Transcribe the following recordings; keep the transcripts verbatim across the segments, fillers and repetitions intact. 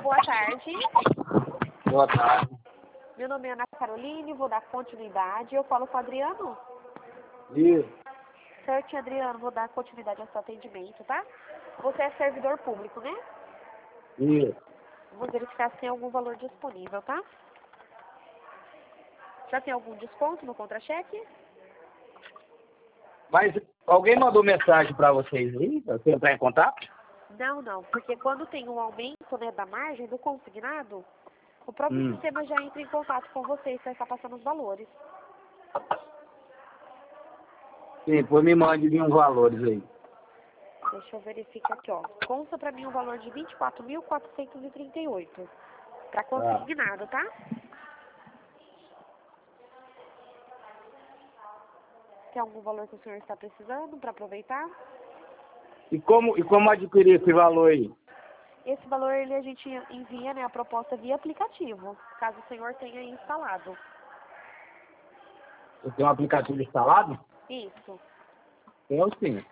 boa tarde. Boa tarde. Meu nome é Ana Caroline, vou dar continuidade. Eu falo com o Adriano. Isso. Certo, Adriano, vou dar continuidade ao seu atendimento, tá? Você é servidor público, né? Isso. Vou verificar se tem algum valor disponível, tá? Já tem algum desconto no contra-cheque? Mas alguém mandou mensagem para vocês aí, para você entrar em contato? Não, não, porque quando tem um aumento, né, da margem do consignado, o próprio Hum. sistema já entra em contato com vocês para estar passando os valores. Sim, pois me mande uns valores aí. Deixa eu verificar aqui, ó. Consta para mim um valor de vinte e quatro mil quatrocentos e trinta e oito para consignado, tá? Tem algum valor que o senhor está precisando para aproveitar? E como, e como adquirir esse valor aí? Esse valor ele a gente envia, né, a proposta via aplicativo, caso o senhor tenha instalado. Você tem um aplicativo instalado? Isso. Tenho sim.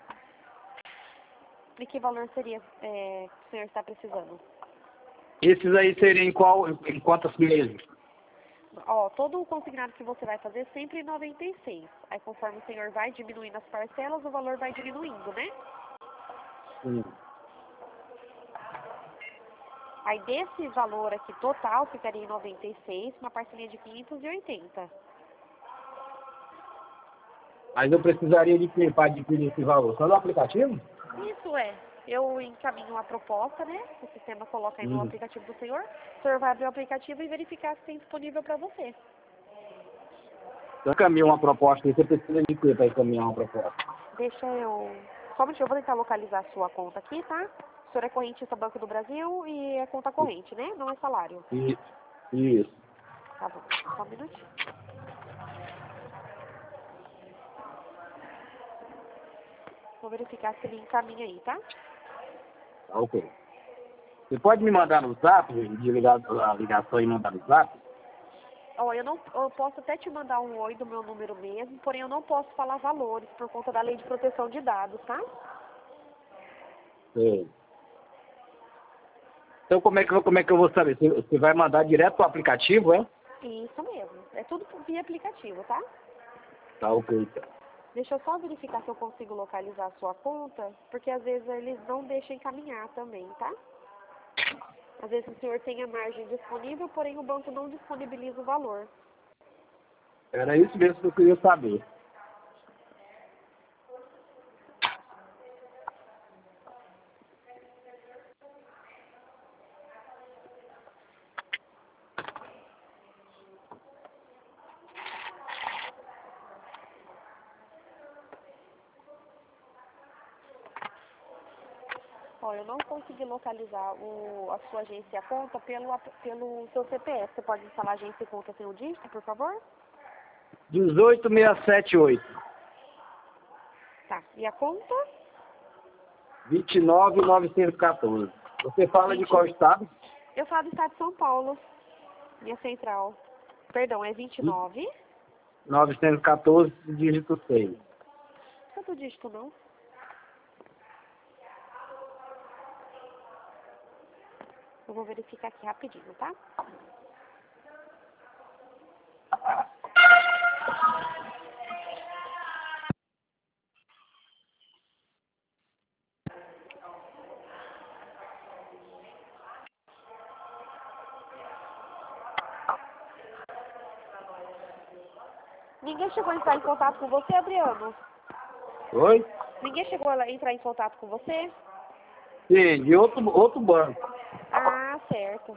E que valor seria é, que o senhor está precisando? Esses aí seriam em qual, em quantos meses? Ó, todo o consignado que você vai fazer sempre em noventa e seis. Aí conforme o senhor vai diminuindo as parcelas, o valor vai diminuindo, né? Sim. Aí desse valor aqui total ficaria em noventa e seis, uma parcelinha de quinhentos e oitenta. Mas eu precisaria de quê para adquirir esse valor? Só no aplicativo? Isso é. Eu encaminho uma proposta, né? O sistema coloca aí no Hum. aplicativo do senhor. O senhor vai abrir o aplicativo e verificar se tem disponível para você. Eu encaminho uma proposta aí, você precisa de quê para encaminhar uma proposta? Deixa eu... Só um minutinho, eu vou tentar localizar a sua conta aqui, tá? O senhor é correntista Banco do Brasil e é conta corrente, né? Não é salário. Isso. Isso. Tá bom, só um minutinho. Vou verificar se ele encaminha aí, tá? Tá ok. Você pode me mandar no zap, desligar a ligação e mandar no zap? Ó, eu não, eu posso até te mandar um oi do meu número mesmo, porém eu não posso falar valores por conta da lei de proteção de dados, tá? Sim. Então como é que, eu- como é que eu vou saber? Você, você vai mandar direto para o aplicativo, é? Isso mesmo. É tudo via aplicativo, tá? Tá ok, então. Deixa eu só verificar se eu consigo localizar a sua conta, porque às vezes eles não deixam encaminhar também, tá? Às vezes o senhor tem a margem disponível, porém o banco não disponibiliza o valor. Era isso mesmo que eu queria saber. Ó, eu não consegui localizar o, a sua agência e a conta pelo, ap- pelo seu C P F. Você pode instalar agência e conta sem o dígito, por favor? dezoito seis sete oito, Tá. E a conta? vinte e nove novecentos e quatorze. Você fala de qual estado? Eu falo do estado de São Paulo. Minha central. Perdão, é vinte e nove. novecentos e quatorze, dígito seis. Quanto dígito não? Eu vou verificar aqui rapidinho, tá? Ninguém chegou a entrar em contato com você, Adriano? Oi? Ninguém chegou a entrar em contato com você? Sim, de outro, outro banco. Ah, certo.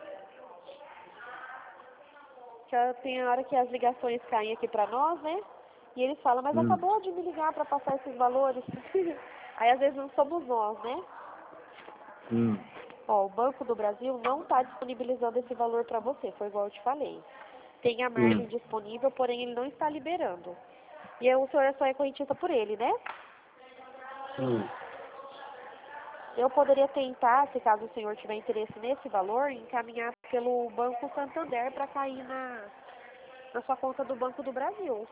Já tem hora que as ligações caem aqui pra nós, né? E eles falam, mas Hum. acabou de me ligar pra passar esses valores. Aí às vezes não somos nós, né? Hum. Ó, o Banco do Brasil não está disponibilizando esse valor para você, foi igual eu te falei. Tem a margem Hum. disponível, porém ele não está liberando. E aí, o senhor só é correntista por ele, né? Hum. Eu poderia tentar, se caso o senhor tiver interesse nesse valor, encaminhar pelo Banco Santander para cair na, na sua conta do Banco do Brasil.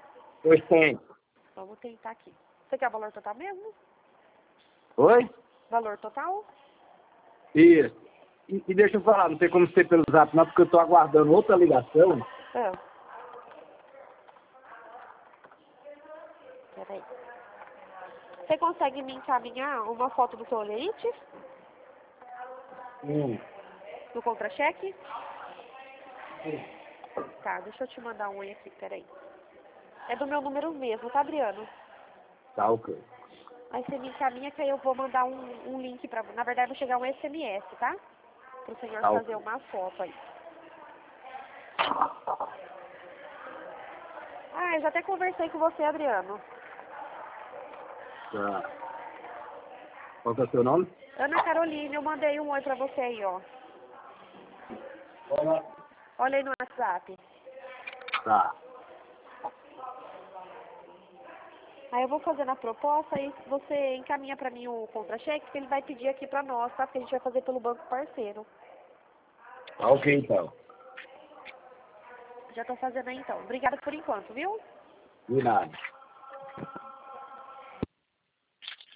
Pois tem. Vamos tentar aqui. Você quer o valor total mesmo? Oi? Valor total? Isso. E, e deixa eu falar, não tem como ser pelo zap não, porque eu tô aguardando outra ligação. Ah. Peraí. Você consegue me encaminhar uma foto do seu olerite? Hum. Do contra-cheque? Tá, deixa eu te mandar um aí aqui, peraí. É do meu número mesmo, tá, Adriano? Tá, ok. Aí você me encaminha que aí eu vou mandar um, um link pra... Na verdade, vai chegar um S M S, tá? Pro senhor Tá, fazer ok. uma foto aí. Ah, eu já até conversei com você, Adriano. Tá. Qual que é o seu nome? Ana Carolina, eu mandei um oi pra você aí, ó. Olá. Olha aí no WhatsApp. Tá. Aí eu vou fazendo a proposta e você encaminha pra mim o contra-cheque que ele vai pedir aqui pra nós, tá? Porque a gente vai fazer pelo banco parceiro. Tá, ok, então. Já tô fazendo aí então. Obrigada por enquanto, viu? De nada.